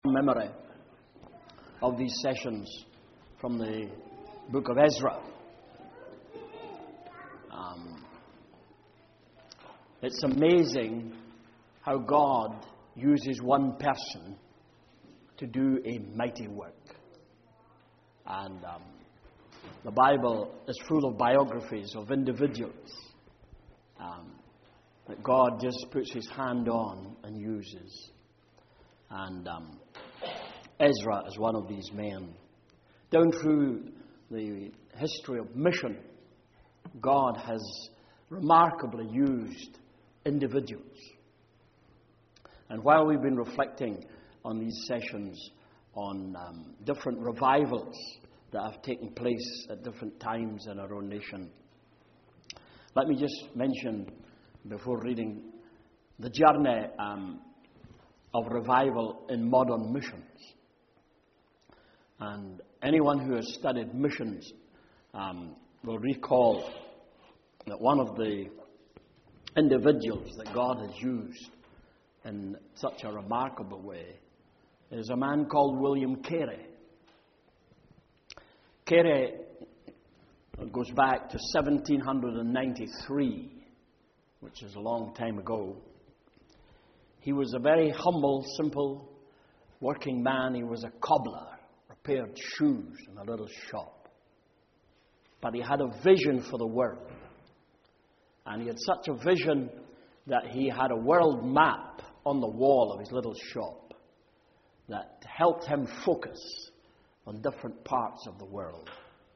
memory of these sessions from the book of Ezra. It's amazing how God uses one person to do a mighty work. And the Bible is full of biographies of individuals that God just puts His hand on and uses. And Ezra is one of these men. Down through the history of mission, God has remarkably used individuals. And while we've been reflecting on these sessions on different revivals that have taken place at different times in our own nation, let me just mention, before reading, the journey of revival in modern missions. And anyone who has studied missions will recall that one of the individuals that God has used in such a remarkable way is a man called William Carey. Carey goes back to 1793, which is a long time ago. He was a very humble, simple, working man. He was a cobbler, repaired shoes in a little shop. But he had a vision for the world. And he had such a vision that he had a world map on the wall of his little shop that helped him focus on different parts of the world.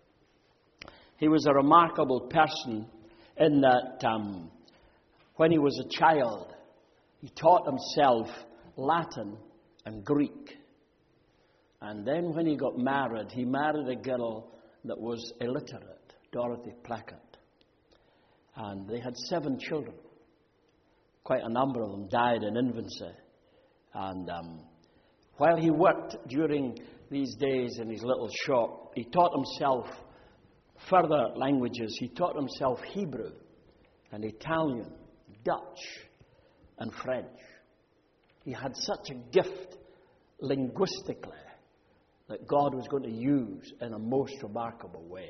He was a remarkable person in that when he was a child, he taught himself Latin and Greek. And then when he got married, he married a girl that was illiterate, Dorothy Plackett. And they had 7 children. Quite a number of them died in infancy. And while he worked during these days in his little shop, he taught himself further languages. He taught himself Hebrew and Italian, Dutch, and French. He had such a gift linguistically that God was going to use in a most remarkable way.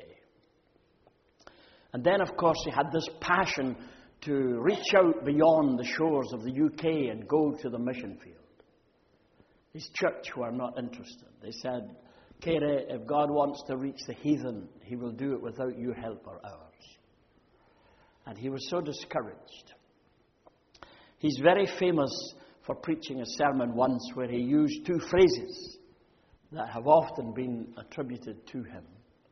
And then, of course, he had this passion to reach out beyond the shores of the UK and go to the mission field. His church were not interested. They said, Carey, if God wants to reach the heathen, He will do it without your help or ours. And he was so discouraged. He's very famous for preaching a sermon once where he used 2 phrases that have often been attributed to him.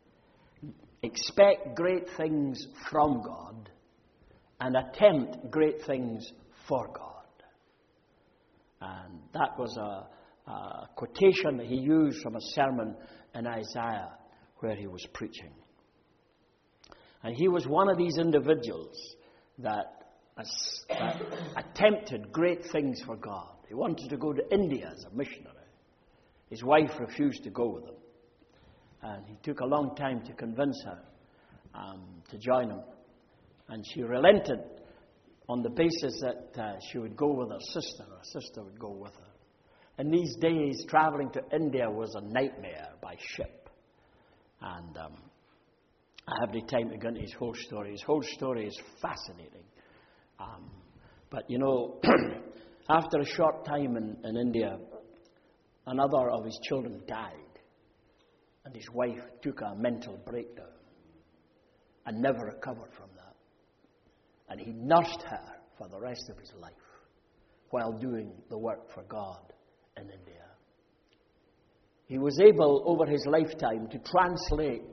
Expect great things from God and attempt great things for God. And that was a quotation that he used from a sermon in Isaiah where he was preaching. And he was one of these individuals that attempted great things for God. He wanted to go to India as a missionary. His wife refused to go with him. And he took a long time to convince her to join him. And she relented on the basis that she would go with her sister. Her sister would go with her. In these days, traveling to India was a nightmare by ship. And I have no time to go into his whole story. His whole story is fascinating. But you know, after a short time in India, another of his children died. And his wife took a mental breakdown and never recovered from that. And he nursed her for the rest of his life while doing the work for God in India. He was able, over his lifetime, to translate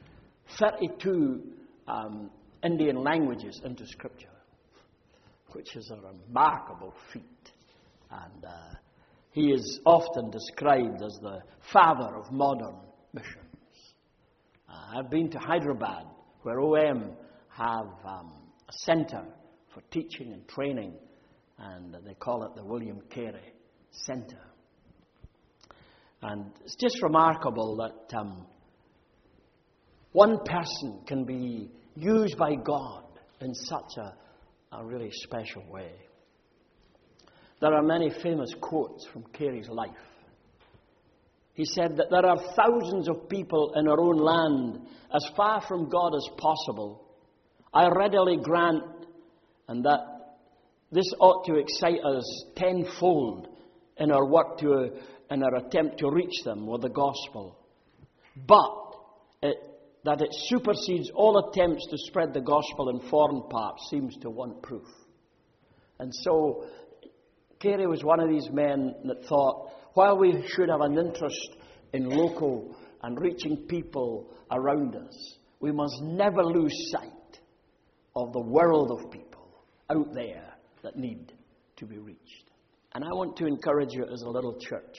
32 Indian languages into Scripture, which is a remarkable feat. And he is often described as the father of modern missions. I've been to Hyderabad, where OM have a center for teaching and training, and they call it the William Carey Center. And it's just remarkable that one person can be used by God in such a really special way. There are many famous quotes from Carey's life. He said that there are thousands of people in our own land as far from God as possible. I readily grant, and that this ought to excite us tenfold in our work in our attempt to reach them with the gospel. But that it supersedes all attempts to spread the gospel in foreign parts seems to want proof. And so, Carey was one of these men that thought, while we should have an interest in local and reaching people around us, we must never lose sight of the world of people out there that need to be reached. And I want to encourage you as a little church.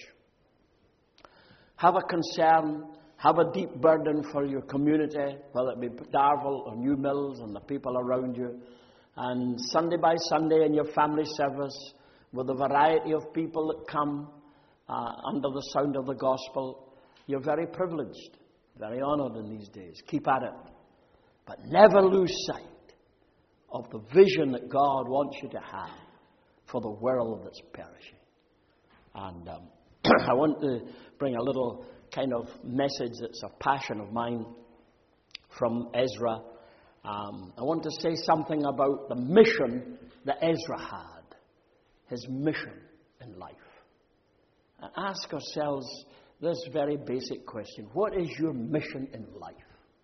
Have a concern, have a deep burden for your community, whether it be Darvel or New Mills and the people around you. And Sunday by Sunday in your family service, with a variety of people that come under the sound of the gospel, you're very privileged, very honored in these days. Keep at it. But never lose sight of the vision that God wants you to have for the world that's perishing. And I want to bring a little kind of message that's a passion of mine from Ezra. I want to say something about the mission that Ezra had, his mission in life. And ask ourselves this very basic question: what is your mission in life?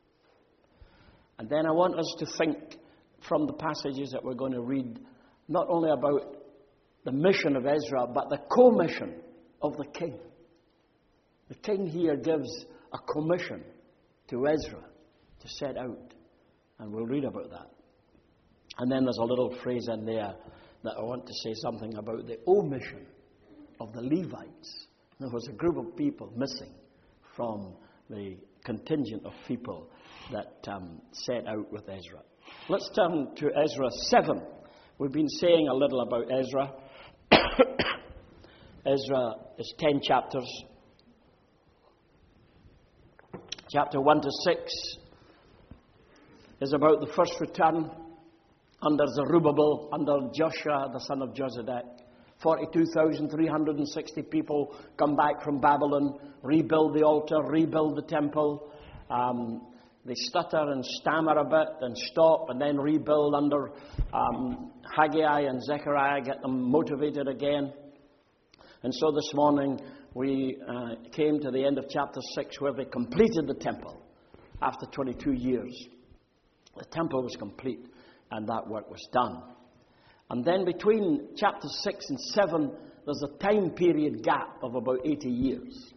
And then I want us to think from the passages that we're going to read, not only about the mission of Ezra, but the commission of the king. The king here gives a commission to Ezra to set out. And we'll read about that. And then there's a little phrase in there that I want to say something about the omission of the Levites. There was a group of people missing from the contingent of people that set out with Ezra. Let's turn to Ezra 7. We've been saying a little about Ezra. Ezra is 10 chapters. Chapter 1 to 6 is about the first return under Zerubbabel, under Joshua, the son of Jozadak. 42,360 people come back from Babylon, rebuild the altar, rebuild the temple. They stutter and stammer a bit and stop and then rebuild under Haggai and Zechariah, get them motivated again. And so this morning we came to the end of chapter 6 where they completed the temple after 22 years. The temple was complete and that work was done. And then between chapter 6 and 7 there's a time period gap of about 80 years.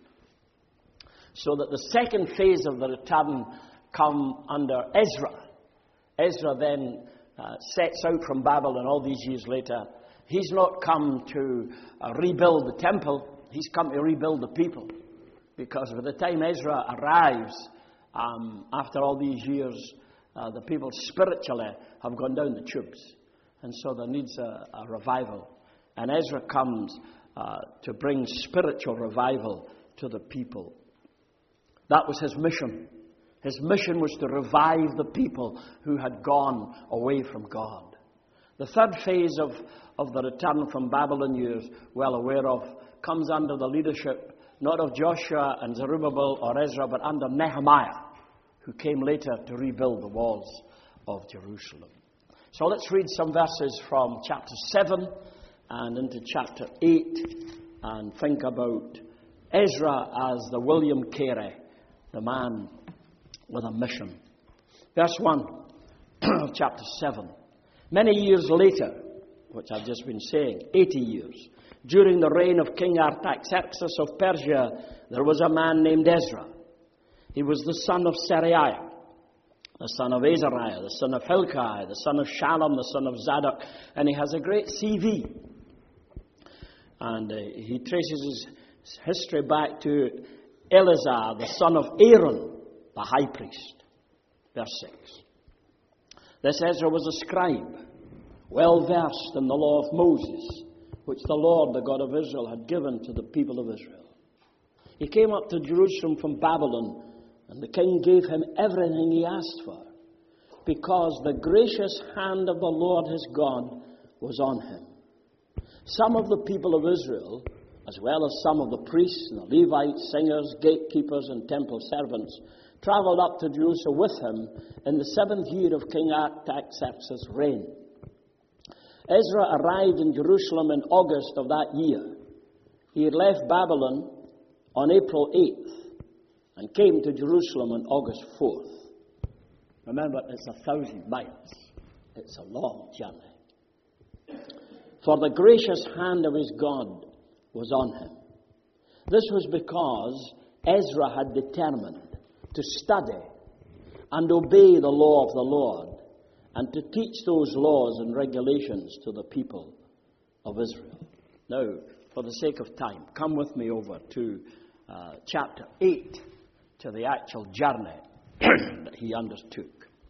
So that the second phase of the return come under Ezra. Ezra then sets out from Babylon all these years later. He's not come to rebuild the temple. He's come to rebuild the people. Because by the time Ezra arrives, after all these years, the people spiritually have gone down the tubes. And so there needs a revival. And Ezra comes to bring spiritual revival to the people. That was his mission. His mission was to revive the people who had gone away from God. The third phase of the return from Babylon you're well aware of comes under the leadership not of Joshua and Zerubbabel or Ezra, but under Nehemiah, who came later to rebuild the walls of Jerusalem. So let's read some verses from chapter 7 and into chapter 8 and think about Ezra as the William Carey, the man with a mission. Verse 1 of chapter 7. Many years later, which I've just been saying, 80 years, during the reign of King Artaxerxes of Persia, there was a man named Ezra. He was the son of Seraiah, the son of Azariah, the son of Hilkiah, the son of Shallum, the son of Zadok, and he has a great CV. And he traces his history back to Eleazar, the son of Aaron, the high priest. Verse 6. This Ezra was a scribe, well versed in the law of Moses, which the Lord, the God of Israel, had given to the people of Israel. He came up to Jerusalem from Babylon, and the king gave him everything he asked for, because the gracious hand of the Lord his God was on him. Some of the people of Israel as well as some of the priests and the Levites, singers, gatekeepers, and temple servants, travelled up to Jerusalem with him in the 7th year of King Artaxerxes' reign. Ezra arrived in Jerusalem in August of that year. He had left Babylon on April 8th and came to Jerusalem on August 4th. Remember, it's 1,000 miles. It's a long journey. For the gracious hand of his God was on him. This was because Ezra had determined to study and obey the law of the Lord and to teach those laws and regulations to the people of Israel. Now, for the sake of time, come with me over to chapter 8, to the actual journey that he undertook.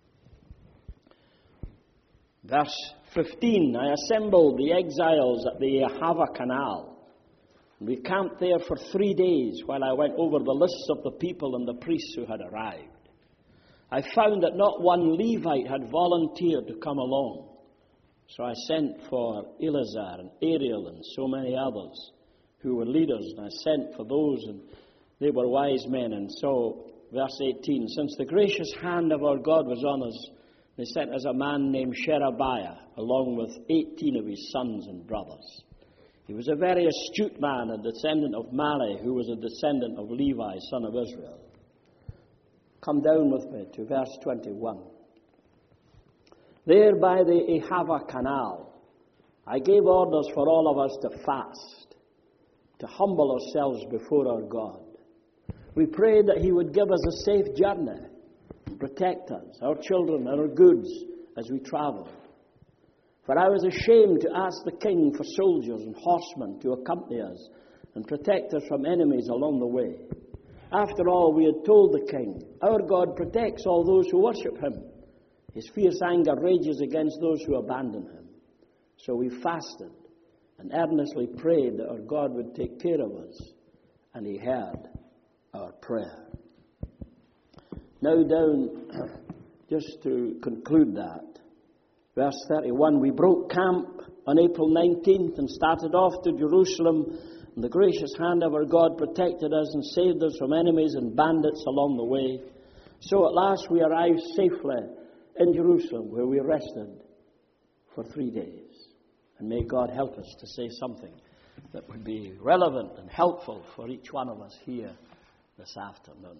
Verse 15, I assembled the exiles at the Ahava Canal. We camped there for 3 days while I went over the lists of the people and the priests who had arrived. I found that not one Levite had volunteered to come along. So I sent for Eleazar and Ariel and so many others who were leaders, and I sent for those, and they were wise men. And so, verse 18, since the gracious hand of our God was on us, they sent us a man named Sherebiah, along with 18 of his sons and brothers. He was a very astute man, a descendant of Mali, who was a descendant of Levi, son of Israel. Come down with me to verse 21. There by the Ahava Canal, I gave orders for all of us to fast, to humble ourselves before our God. We prayed that he would give us a safe journey, protect us, our children, and our goods as we traveled. For I was ashamed to ask the king for soldiers and horsemen to accompany us and protect us from enemies along the way. After all, we had told the king, our God protects all those who worship him. His fierce anger rages against those who abandon him. So we fasted and earnestly prayed that our God would take care of us, and he heard our prayer. Now down, just to conclude that, verse 31, we broke camp on April 19th and started off to Jerusalem, and the gracious hand of our God protected us and saved us from enemies and bandits along the way. So at last we arrived safely in Jerusalem, where we rested for 3 days. And may God help us to say something that would be relevant and helpful for each one of us here this afternoon.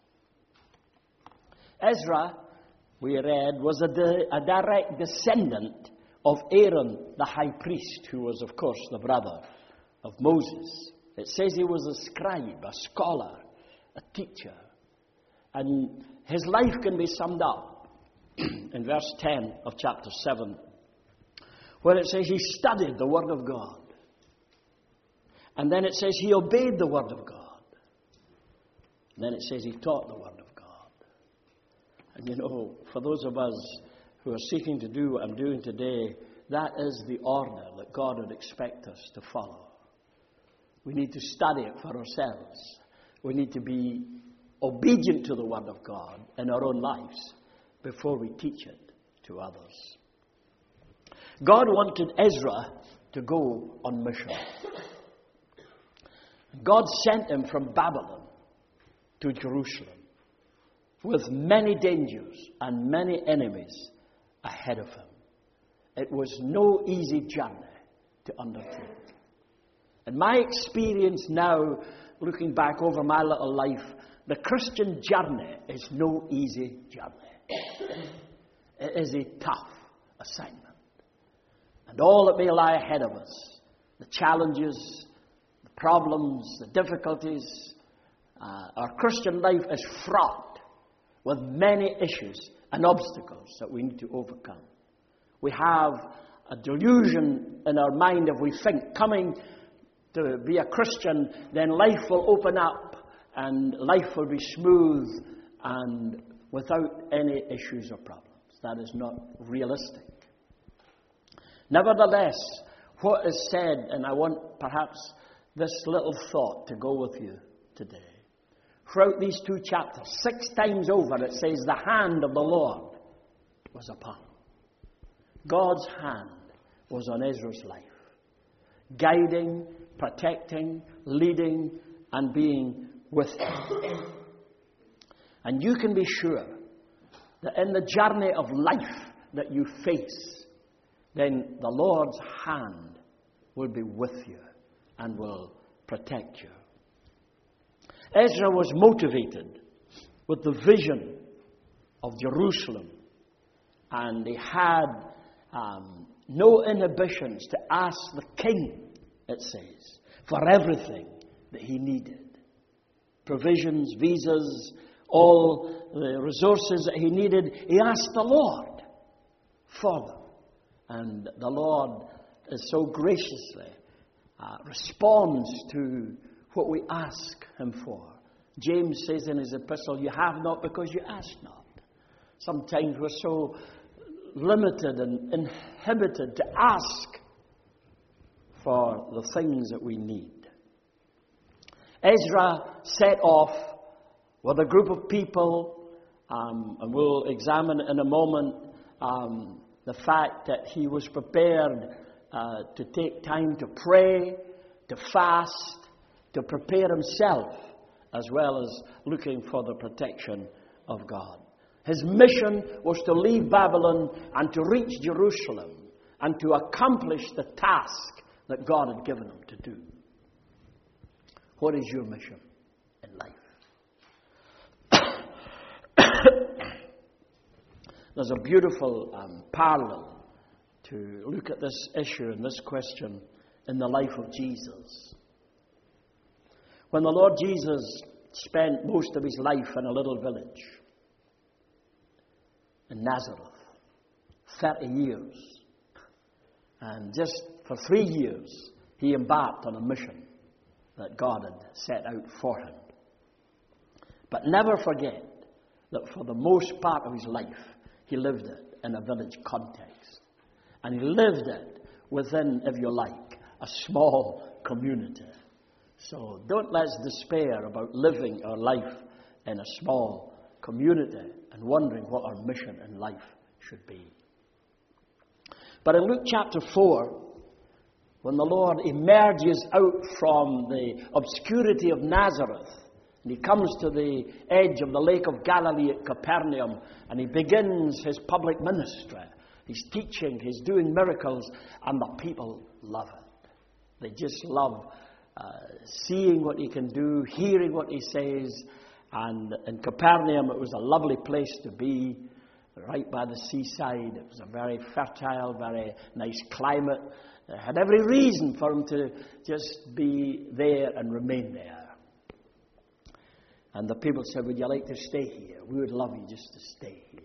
Ezra, we read, was a direct descendant of Aaron, the high priest, who was, of course, the brother of Moses. It says he was a scribe, a scholar, a teacher. And his life can be summed up in verse 10 of chapter 7, where it says he studied the Word of God. And then it says he obeyed the Word of God. And then it says he taught the Word of God. And you know, for those of us who are seeking to do what I'm doing today, that is the order that God would expect us to follow. We need to study it for ourselves. We need to be obedient to the Word of God in our own lives before we teach it to others. God wanted Ezra to go on mission. God sent him from Babylon to Jerusalem with many dangers and many enemies ahead of him. It was no easy journey to undertake. In my experience now, looking back over my little life, the Christian journey is no easy journey. It is a tough assignment. And all that may lie ahead of us, the challenges, the problems, the difficulties, our Christian life is fraught with many issues and obstacles that we need to overcome. We have a delusion in our mind if we think coming to be a Christian, then life will open up and life will be smooth and without any issues or problems. That is not realistic. Nevertheless, what is said, and I want perhaps this little thought to go with you today. Throughout these 2 chapters, 6 times over it says the hand of the Lord was upon him. God's hand was on Ezra's life, guiding, protecting, leading, and being with you. And you can be sure that in the journey of life that you face, then the Lord's hand will be with you and will protect you. Ezra was motivated with the vision of Jerusalem, and he had no inhibitions to ask the king, it says, for everything that he needed. Provisions, visas, all the resources that he needed, he asked the Lord for them. And the Lord is so graciously responds to what we ask him for. James says in his epistle, you have not because you ask not. Sometimes we're so limited and inhibited to ask for the things that we need. Ezra set off with a group of people, and we'll examine in a moment the fact that he was prepared to take time to pray, to fast, to prepare himself, as well as looking for the protection of God. His mission was to leave Babylon and to reach Jerusalem and to accomplish the task that God had given him to do. What is your mission in life? There's a beautiful parallel to look at this issue and this question in the life of Jesus. When the Lord Jesus spent most of his life in a little village in Nazareth, 30 years, and just for 3 years he embarked on a mission that God had set out for him. But never forget that for the most part of his life he lived it in a village context. And he lived it within, if you like, a small community. So don't let's despair about living our life in a small community and wondering what our mission in life should be. But in Luke chapter 4, when the Lord emerges out from the obscurity of Nazareth, and he comes to the edge of the Lake of Galilee at Capernaum, and he begins his public ministry. He's teaching, he's doing miracles, and the people love it. They just love seeing what he can do, hearing what he says. And in Capernaum, it was a lovely place to be, right by the seaside. It was a very fertile, very nice climate. It had every reason for him to just be there and remain there. And the people said, would you like to stay here? We would love you just to stay here.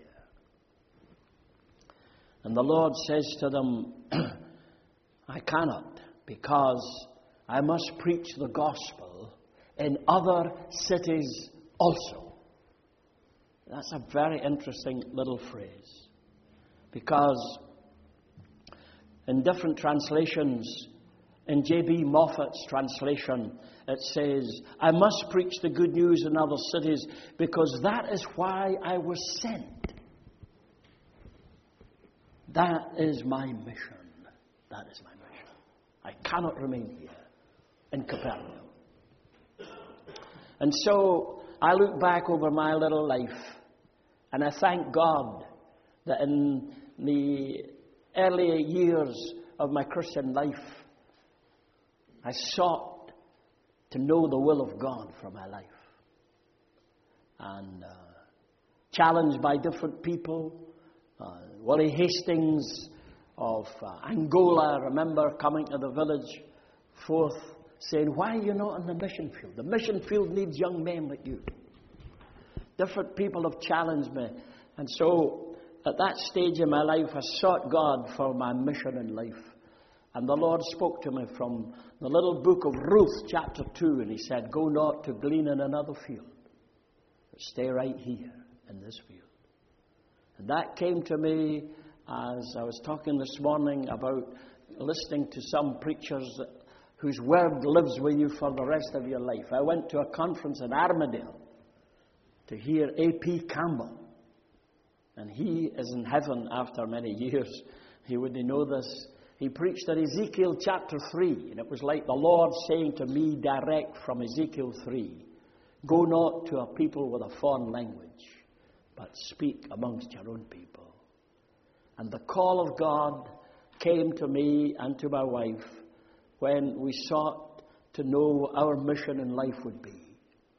And the Lord says to them, I cannot, because I must preach the gospel in other cities also. That's a very interesting little phrase. Because in different translations, in J.B. Moffat's translation, it says, I must preach the good news in other cities because that is why I was sent. That is my mission. That is my mission. I cannot remain here in Capernaum. And so I look back over my little life and I thank God that in the early years of my Christian life, I sought to know the will of God for my life. And challenged by different people, Willie Hastings of Angola, I remember coming to the village forth saying, why are you not in the mission field? The mission field needs young men like you. Different people have challenged me. And so at that stage in my life, I sought God for my mission in life. And the Lord spoke to me from the little book of Ruth, chapter 2, and he said, go not to glean in another field, but stay right here in this field. And that came to me as I was talking this morning about listening to some preachers whose word lives with you for the rest of your life. I went to a conference in Armadale to hear A.P. Campbell. And he is in heaven after many years. He wouldn't know this. He preached at Ezekiel chapter 3, and it was like the Lord saying to me direct from Ezekiel 3, "Go not to a people with a foreign language, but speak amongst your own people." And the call of God came to me and to my wife when we sought to know our mission in life would be.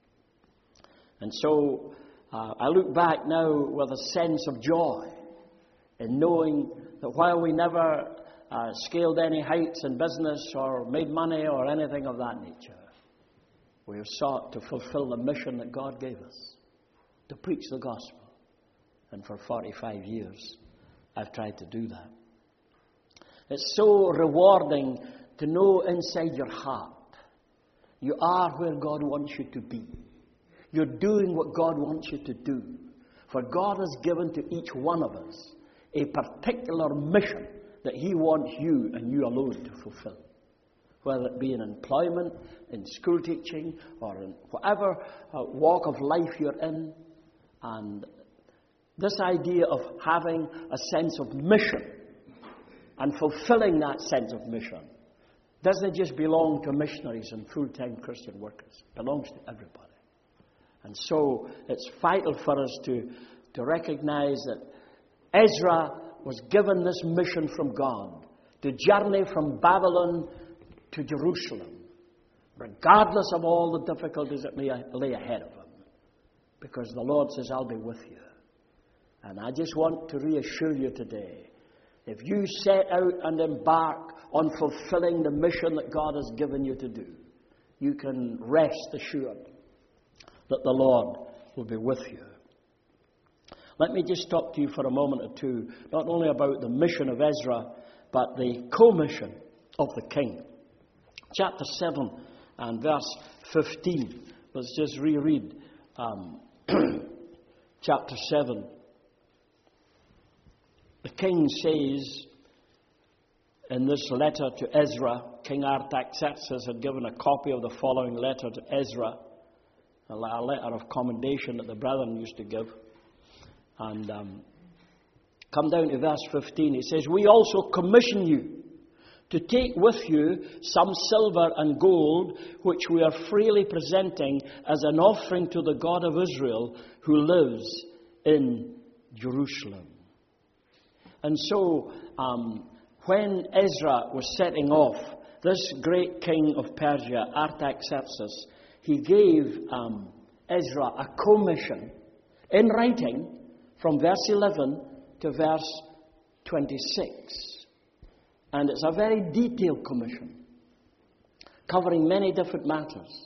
And so I look back now with a sense of joy in knowing that while we never scaled any heights in business or made money or anything of that nature, we have sought to fulfill the mission that God gave us, to preach the gospel. And for 45 years, I've tried to do that. It's so rewarding to know inside your heart you are where God wants you to be. You're doing what God wants you to do. For God has given to each one of us a particular mission that He wants you and you alone to fulfill. Whether it be in employment, in school teaching, or in whatever walk of life you're in. And this idea of having a sense of mission and fulfilling that sense of mission doesn't just belong to missionaries and full-time Christian workers. It belongs to everybody. And so it's vital for us to recognize that Ezra was given this mission from God to journey from Babylon to Jerusalem, regardless of all the difficulties that lay ahead of him. Because the Lord says, "I'll be with you." And I just want to reassure you today, if you set out and embark on fulfilling the mission that God has given you to do, you can rest assured that the Lord will be with you. Let me just talk to you for a moment or two, not only about the mission of Ezra, but the commission of the king. Chapter 7 and verse 15. Let's just reread chapter 7. The king says in this letter to Ezra, King Artaxerxes had given a copy of the following letter to Ezra, a letter of commendation that the brethren used to give. And come down to verse 15. He says, "We also commission you to take with you some silver and gold, which we are freely presenting as an offering to the God of Israel, who lives in Jerusalem." And so, when Ezra was setting off, this great king of Persia, Artaxerxes, he gave Ezra a commission in writing from verse 11 to verse 26. And it's a very detailed commission, covering many different matters.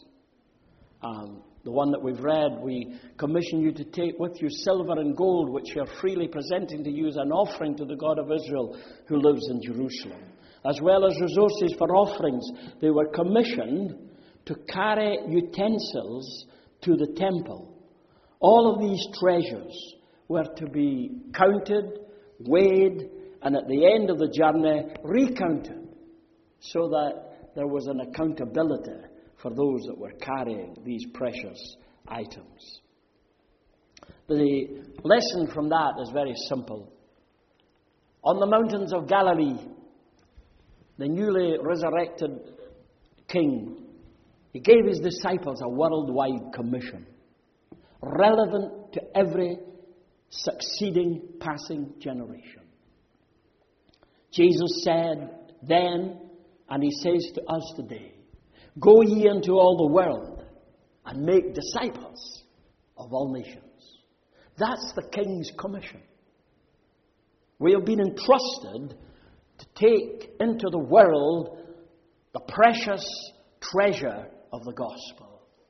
The one that we've read, we commission you to take with you silver and gold, which you are freely presenting to you as an offering to the God of Israel who lives in Jerusalem. As well as resources for offerings, they were commissioned to carry utensils to the temple. All of these treasures were to be counted, weighed, and at the end of the journey, recounted, so that there was an accountability for those that were carrying these precious items. The lesson from that is very simple. On the mountains of Galilee, the newly resurrected king, he gave his disciples a worldwide commission, relevant to every succeeding, passing generation. Jesus said then, and He says to us today, "Go ye into all the world and make disciples of all nations." That's the King's commission. We have been entrusted to take into the world the precious treasure of the gospel.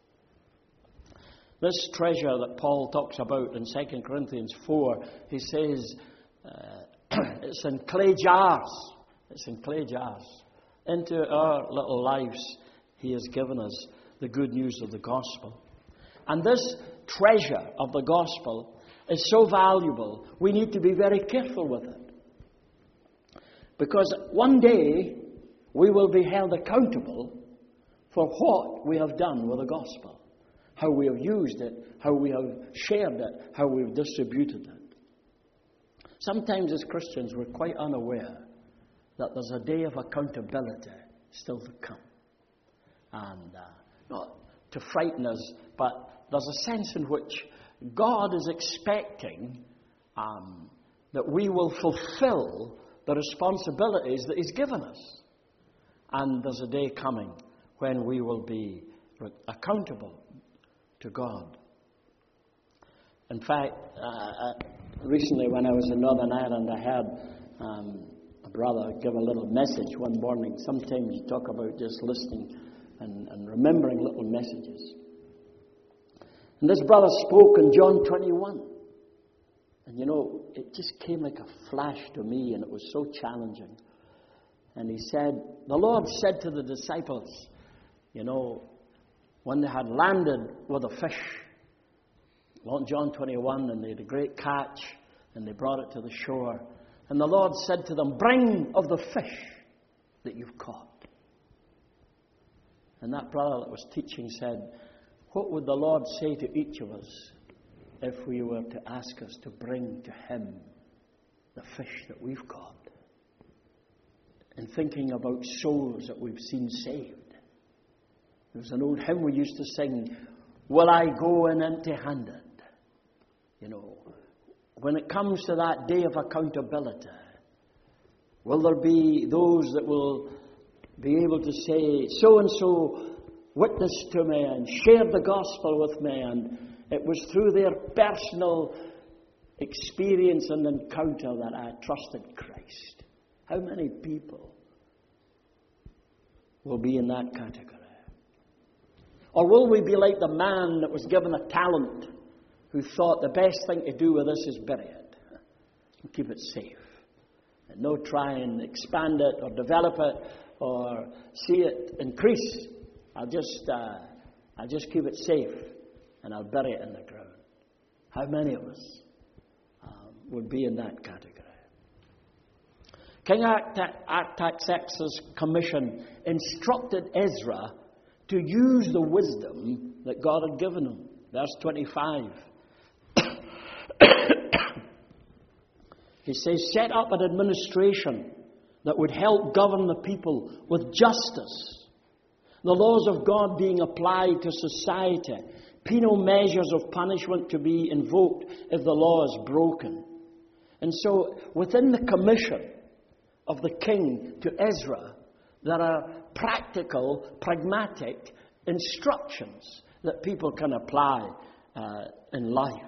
This treasure that Paul talks about in 2 Corinthians 4, he says it's in clay jars. It's in clay jars. Into our little lives, He has given us the good news of the gospel. And this treasure of the gospel is so valuable, we need to be very careful with it. Because one day, we will be held accountable for what we have done with the gospel. How we have used it, how we have shared it, how we have distributed it. Sometimes as Christians, we're quite unaware that there's a day of accountability still to come. And not to frighten us, but there's a sense in which God is expecting that we will fulfill the responsibilities that He's given us. And there's a day coming when we will be accountable to God. In fact, recently when I was in Northern Ireland, I heard a brother give a little message one morning. Sometimes you talk about just listening and remembering little messages. And this brother spoke in John 21. And you know, it just came like a flash to me, and it was so challenging. And he said, the Lord said to the disciples, you know, when they had landed with a fish, John 21, and they had a great catch, and they brought it to the shore. And the Lord said to them, bring of the fish that you've caught. And that brother that was teaching said, what would the Lord say to each of us if we were to ask us to bring to Him the fish that we've caught? And thinking about souls that we've seen saved. There was an old hymn we used to sing, will I go in empty-handed? You know, when it comes to that day of accountability, will there be those that will be able to say, so-and-so witnessed to me and shared the gospel with me, and it was through their personal experience and encounter that I trusted Christ? How many people will be in that category? Or will we be like the man that was given a talent, who thought the best thing to do with this is bury it and keep it safe, and no try and expand it or develop it or see it increase? I'll just keep it safe and I'll bury it in the ground. How many of us would be in that category? King Artaxerxes' commission instructed Ezra to use the wisdom that God had given him. Verse 25. He says, set up an administration that would help govern the people with justice, the laws of God being applied to society, penal measures of punishment to be invoked if the law is broken. And so, within the commission of the king to Ezra, there are practical, pragmatic instructions that people can apply in life.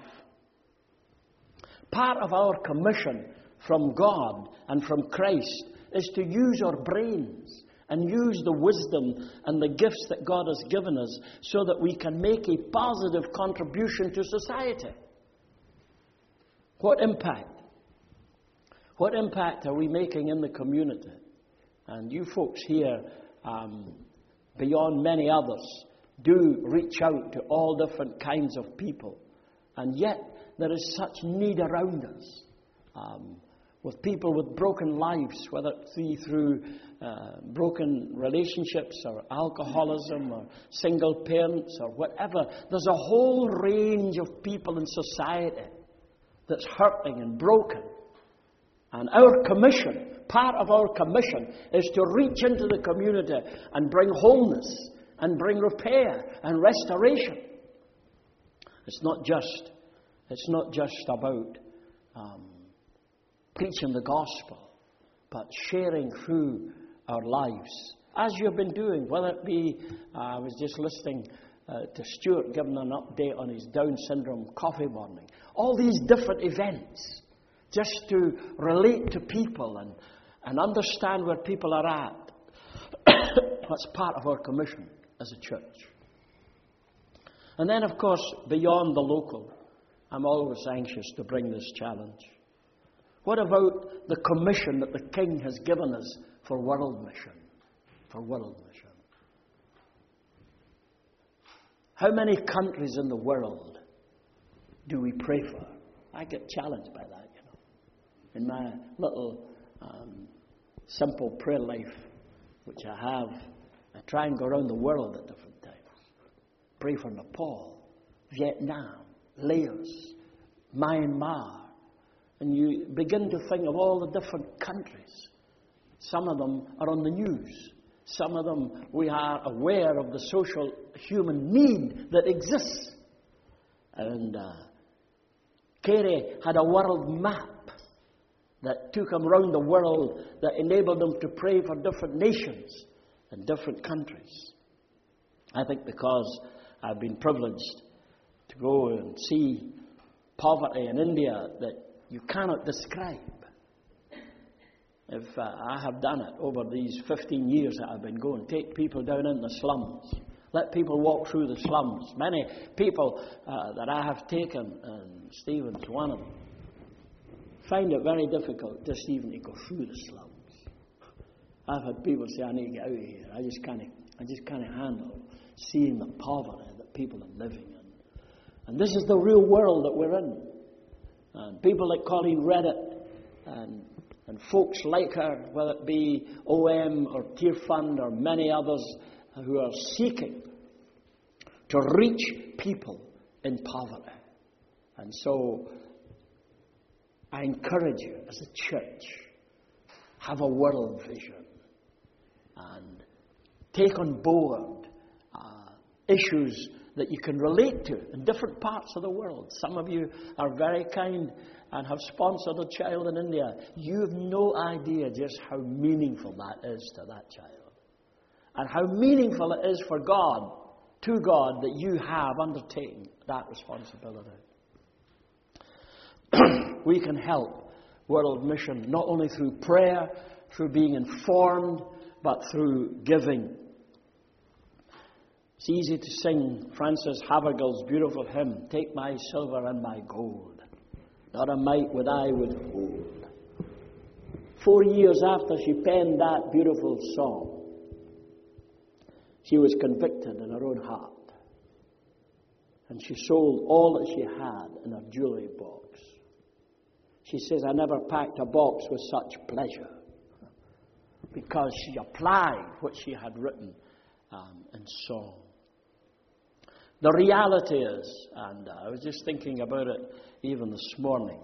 Part of our commission from God and from Christ is to use our brains and use the wisdom and the gifts that God has given us so that we can make a positive contribution to society. What impact? What impact are we making in the community? And you folks here, beyond many others, do reach out to all different kinds of people. And yet, there is such need around us. With people with broken lives, whether it be through broken relationships or alcoholism or single parents or whatever. There's a whole range of people in society that's hurting and broken. And our commission, part of our commission, is to reach into the community and bring wholeness and bring repair and restoration. It's not just about preaching the gospel, but sharing through our lives, as you've been doing, whether it be, I was just listening to Stuart giving an update on his Down syndrome coffee morning. All these different events, just to relate to people and understand where people are at. That's part of our commission as a church. And then, of course, beyond the local, I'm always anxious to bring this challenge. What about the commission that the King has given us for world mission? For world mission. How many countries in the world do we pray for? I get challenged by that, you know. In my little simple prayer life, which I have, I try and go around the world at different times. Pray for Nepal, Vietnam, Laos, Myanmar. And you begin to think of all the different countries Some of them are on the news. Some of them we are aware of the social human need that exists. And Carey had a world map that took him around the world, that enabled him to pray for different nations and different countries. I think because I've been privileged to go and see poverty in India that you cannot describe. If I have done it over these 15 years that I've been going, take people down in the slums, let people walk through the slums. Many people that I have taken, and Stephen's one of them, find it very difficult just even to go through the slums. I've had people say, I need to get out of here. I just can't handle seeing the poverty that people are living in. And this is the real world that we're in. And people like Colleen Reddit and folks like her, whether it be OM or Tear Fund or many others who are seeking to reach people in poverty. And so I encourage you as a church, have a world vision and take on board issues that you can relate to in different parts of the world. Some of you are very kind and have sponsored a child in India. You have no idea just how meaningful that is to that child. And how meaningful it is for God, to God, that you have undertaken that responsibility. We can help World Mission not only through prayer, through being informed, but through giving. It's easy to sing Frances Havergal's beautiful hymn, "Take my silver and my gold, not a mite would I withhold." 4 years after she penned that beautiful song, she was convicted in her own heart. And she sold all that she had in her jewelry box. She says, I never packed a box with such pleasure, because she applied what she had written in song. The reality is, and I was just thinking about it even this morning,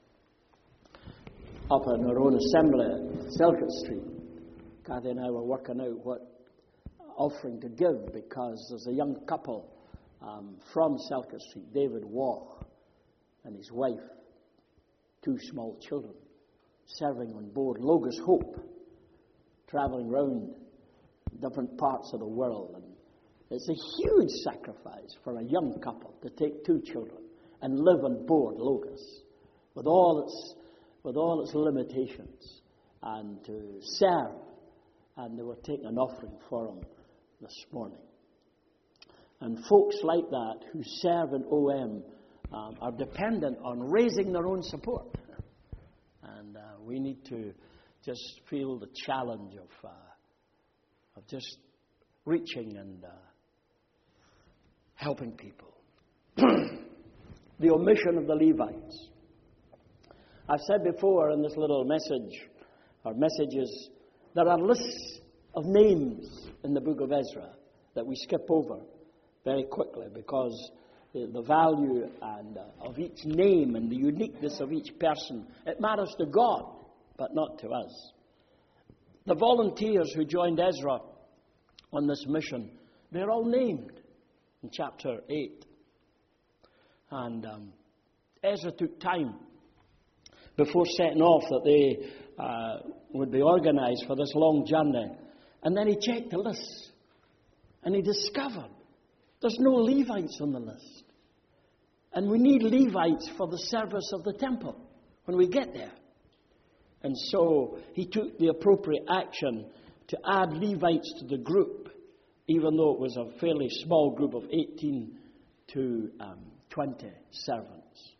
up in our own assembly at Selkirk Street, Kathy and I were working out what offering to give, because there's a young couple from Selkirk Street, David Waugh and his wife, 2 small children, serving on board Logos Hope, traveling around different parts of the world. And it's a huge sacrifice for a young couple to take 2 children and live on board Logos with all its limitations, and to serve. And they were taking an offering for them this morning. And folks like that who serve in OM are dependent on raising their own support. And we need to just feel the challenge of just reaching and helping people. The omission of the Levites. I've said before in this little message, or messages, there are lists of names in the book of Ezra that we skip over very quickly, because the value of each name and the uniqueness of each person, it matters to God, but not to us. The volunteers who joined Ezra on this mission, they're all named in chapter 8. And Ezra took time before setting off that they would be organized for this long journey. And then he checked the list, and he discovered there's no Levites on the list. And we need Levites for the service of the temple when we get there. And so he took the appropriate action to add Levites to the group, even though it was a fairly small group of 18 to 20 servants.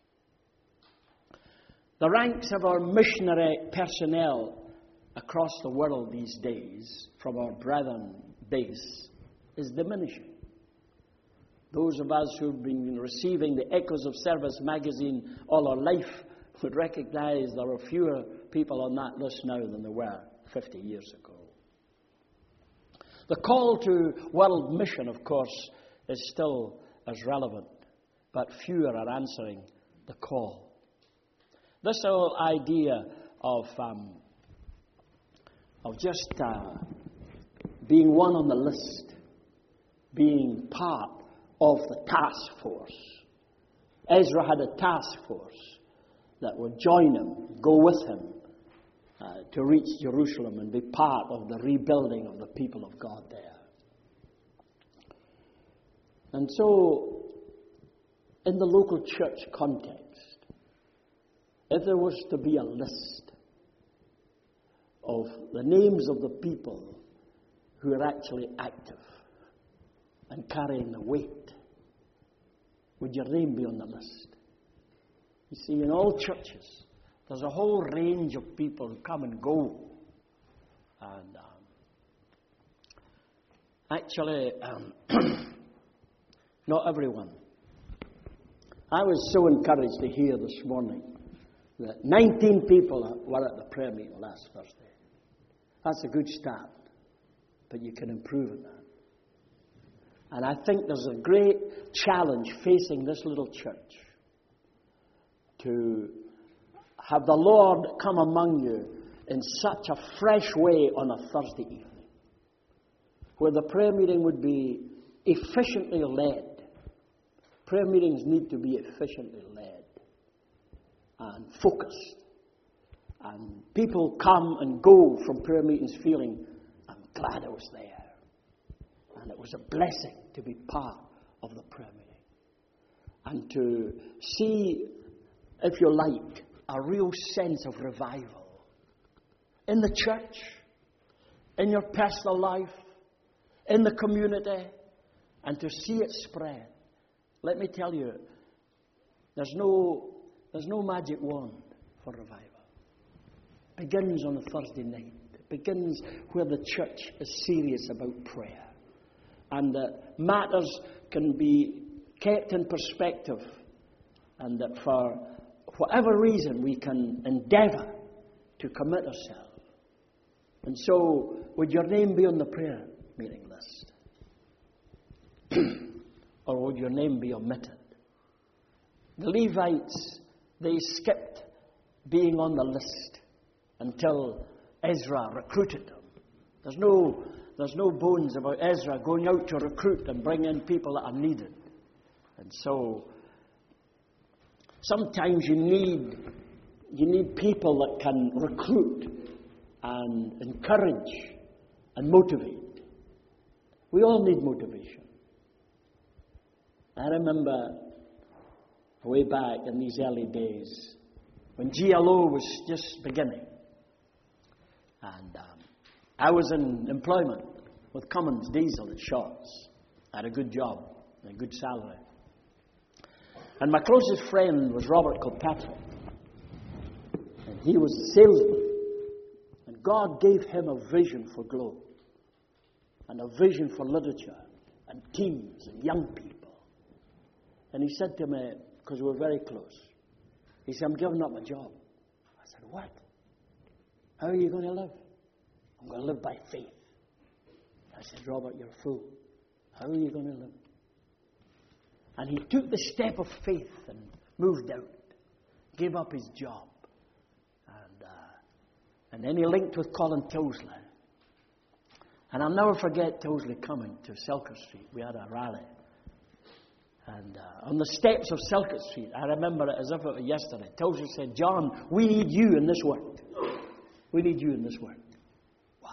The ranks of our missionary personnel across the world these days, from our brethren base, is diminishing. Those of us who've been receiving the Echoes of Service magazine all our life would recognize there are fewer people on that list now than there were 50 years ago. The call to world mission, of course, is still as relevant, but fewer are answering the call. This whole idea of of just being one on the list, being part of the task force. Ezra had a task force that would join him, go with him to reach Jerusalem and be part of the rebuilding of the people of God there. And so, in the local church context, if there was to be a list of the names of the people who are actually active and carrying the weight, would your name be on the list? You see, in all churches, there's a whole range of people who come and go. And actually, not everyone. I was so encouraged to hear this morning that 19 people were at the prayer meeting last Thursday. That's a good start, but you can improve on that. And I think there's a great challenge facing this little church to have the Lord come among you in such a fresh way on a Thursday evening, where the prayer meeting would be efficiently led. Prayer meetings need to be efficiently led and focused. And people come and go from prayer meetings feeling, I'm glad I was there. And it was a blessing to be part of the prayer meeting. And to see, if you like, a real sense of revival in the church, in your personal life, in the community, and to see it spread. Let me tell you, there's no magic wand for revival. It begins on a Thursday night. It begins where the church is serious about prayer. And that matters can be kept in perspective. And that for whatever reason we can endeavour to commit ourselves. And so, would your name be on the prayer meeting list? Or would your name be omitted? The Levites, they skipped being on the list until Ezra recruited them. There's no bones about Ezra going out to recruit and bring in people that are needed. And so, sometimes you need people that can recruit and encourage and motivate. We all need motivation. I remember way back in these early days when GLO was just beginning. And I was in employment with Cummins Diesel at Shorts. I had a good job and a good salary. And my closest friend was Robert Kilpatrick. And he was a salesman. And God gave him a vision for GLO. And a vision for literature and teens and young people. And he said to me, because we were very close, he said, I'm giving up my job. I said, what? How are you going to live? I'm going to live by faith. I said, Robert, you're a fool. How are you going to live? And he took the step of faith and moved out, gave up his job. And then he linked with Colin Tilsley. And I'll never forget Tilsley coming to Selkirk Street. We had a rally. And on the steps of Selkirk Street, I remember it as if it were yesterday, Tilsley said, John, we need you in this work. We need you in this work. Wow.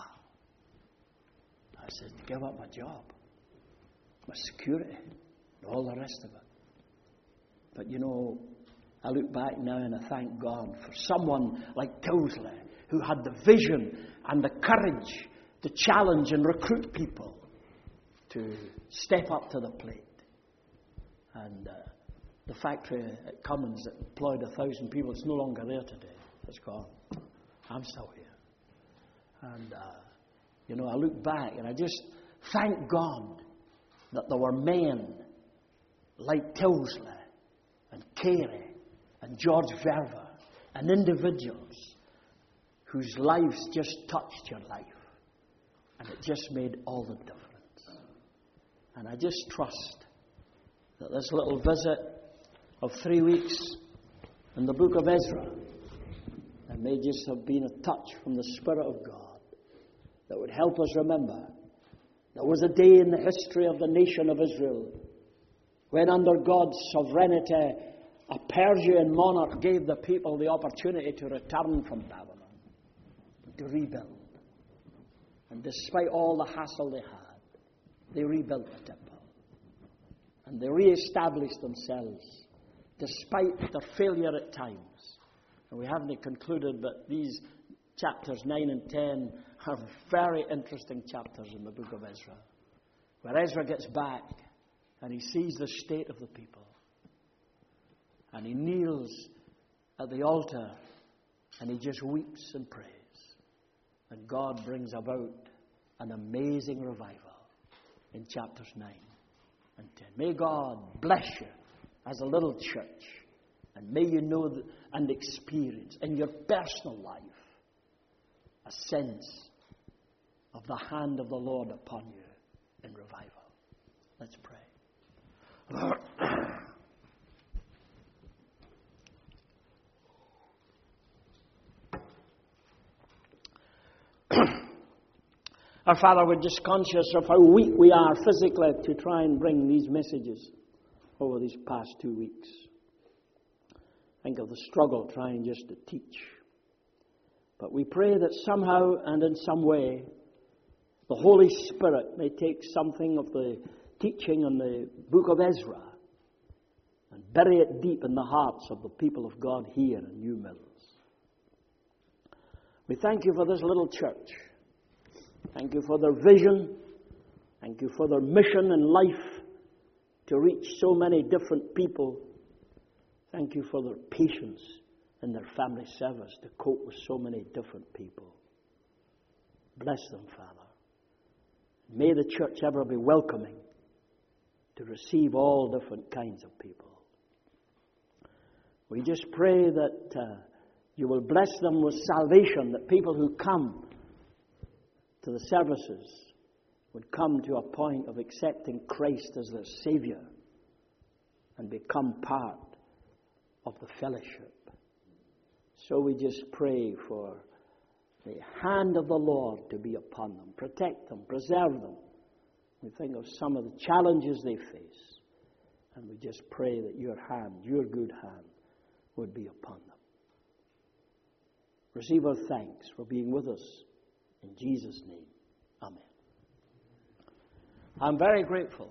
I said, give up my job, my security, and all the rest of it. But you know, I look back now and I thank God for someone like Tilsley who had the vision and the courage to challenge and recruit people to step up to the plate. And the factory at Cummins that employed 1,000 people, it's no longer there today. It's gone. I'm still here. And, I look back and I just thank God that there were men like Tilsley and Carey and George Verver and individuals whose lives just touched your life. And it just made all the difference. And I just trust that this little visit of 3 weeks in the book of Ezra, it may just have been a touch from the Spirit of God that would help us remember. There was a day in the history of the nation of Israel when, under God's sovereignty, a Persian monarch gave the people the opportunity to return from Babylon, to rebuild. And despite all the hassle they had, they rebuilt the temple. And they re-established themselves, despite their failure at times. And we haven't concluded, but these chapters 9 and 10 are very interesting chapters in the book of Ezra, where Ezra gets back and he sees the state of the people. And he kneels at the altar and he just weeps and prays. And God brings about an amazing revival in chapters 9 and 10. May God bless you as a little church. And may you know and experience in your personal life a sense of the hand of the Lord upon you in revival. Let's pray. Our Father, we're just conscious of how weak we are physically to try and bring these messages over these past 2 weeks. Think of the struggle trying just to teach. But we pray that somehow and in some way, the Holy Spirit may take something of the teaching in the book of Ezra and bury it deep in the hearts of the people of God here in New Mills. We thank you for this little church. Thank you for their vision. Thank you for their mission in life to reach so many different people. Thank you for their patience in their family service to cope with so many different people. Bless them, Father. May the church ever be welcoming to receive all different kinds of people. We just pray that you will bless them with salvation, that people who come to the services would come to a point of accepting Christ as their Savior and become part of the fellowship. So we just pray for the hand of the Lord to be upon them. Protect them, preserve them. We think of some of the challenges they face. And we just pray that your hand, your good hand, would be upon them. Receive our thanks for being with us. In Jesus' name, amen. I'm very grateful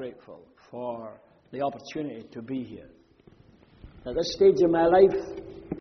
for the opportunity to be here. At this stage in my life,